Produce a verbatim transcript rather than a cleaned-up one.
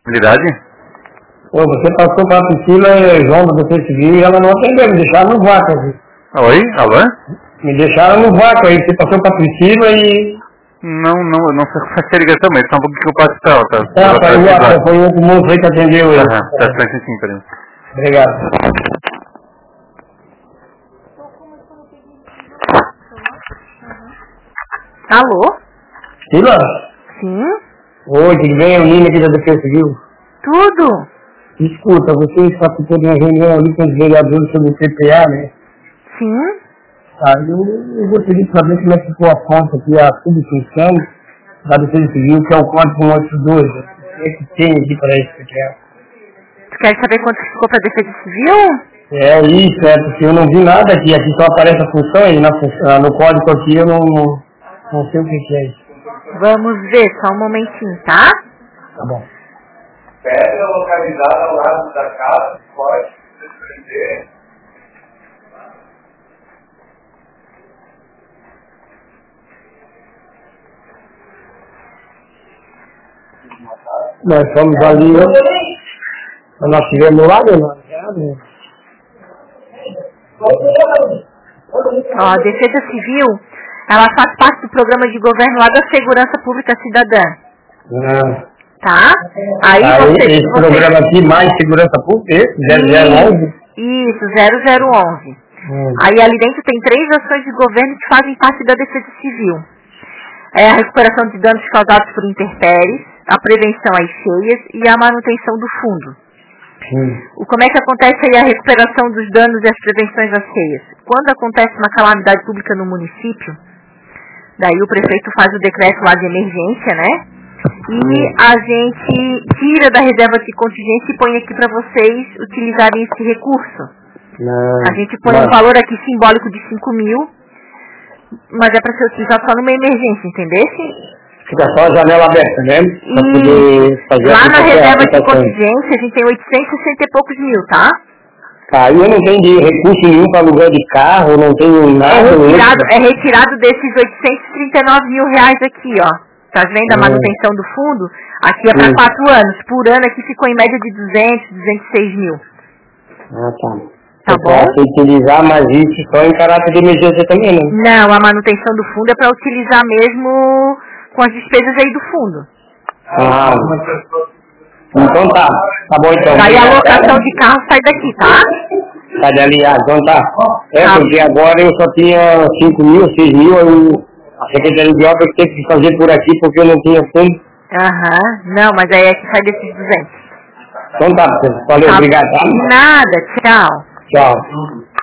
Habilidade? Pô, você passou para a Priscila João da Defesa Civil e ela não atendeu, me deixaram no vácuo aqui. Oi? Alô? Me deixaram no vácuo aí, você passou para a Priscila e... Não, não, não sei se vai ser ligação, mas só um pouquinho que eu passo pra ela, tá? Tá, pai, o foi outro moço aí que atendeu ele. Aham, tá, tá, sim, sim, peraí. Obrigado. Alô? Priscila? Sim? Oi, tudo bem? É o Nino aqui da Defesa Civil. Tudo? Escuta, você participou de uma reunião ali com os vereadores sobre o P P A, né? Sim? Ah, eu, eu gostaria de saber como é que ficou a conta aqui, a subfunção da Defesa Civil, que é o código cento e oitenta e dois. O que é que tem aqui para esse P P A? Tu quer saber quanto ficou pra Defesa Civil? É isso, é, porque eu não vi nada aqui, aqui só aparece a função e na função, no código aqui eu não, não, não sei o que, que é isso. Vamos ver, só um momentinho, tá? Tá bom. Pedra localizada ao lado da casa pode desprender. Nós fomos ali, nós tivemos lá, né? Ó, a Defesa Civil, ela faz parte do programa de governo lá da Segurança Pública Cidadã. Ah. Tá? Aí Ah, você... esse você... programa aqui, mais segurança pública, esse, zero zero onze? Isso, zero zero onze. Hum. Aí ali dentro tem três ações de governo que fazem parte da Defesa Civil. É a recuperação de danos causados por intempéries, a prevenção às cheias e a manutenção do fundo. Hum. O, como é que acontece aí a recuperação dos danos e as prevenções às cheias? Quando acontece uma calamidade pública no município, daí o prefeito faz o decreto lá de emergência, né? E a gente tira da reserva de contingência e põe aqui para vocês utilizarem esse recurso. Não, a gente põe mas... um valor aqui simbólico de cinco mil, mas é para ser utilizado só numa emergência, entendesse? Fica só a janela aberta, né? Pra E poder fazer lá a na reserva de aplicação. contingência a gente tem oitocentos e sessenta e poucos mil, tá? Tá, eu não tenho de recurso nenhum para aluguel de carro, não tenho nada. É retirado, é retirado desses oitocentos e trinta e nove mil reais aqui, ó. Tá vendo a manutenção do fundo? Aqui é para quatro anos. Por ano aqui ficou em média de duzentos, duzentos e seis mil. Ah, tá. Tá é bom? Para utilizar, mas isso só em caráter de emergência também, né? Não, a manutenção do fundo é para utilizar mesmo com as despesas aí do fundo. Ah, então tá. Tá bom então. Daí a locação de carro sai daqui, tá? Tá de aliado, então tá. É, tá. Porque agora eu só tinha cinco mil, seis mil, eu, a Secretaria de Obras teve que fazer por aqui porque eu não tinha fundo. Aham, não, mas aí é que sai desses duzentos. Então tá, valeu, Tá. obrigado. Tá? Nada, tchau. Tchau.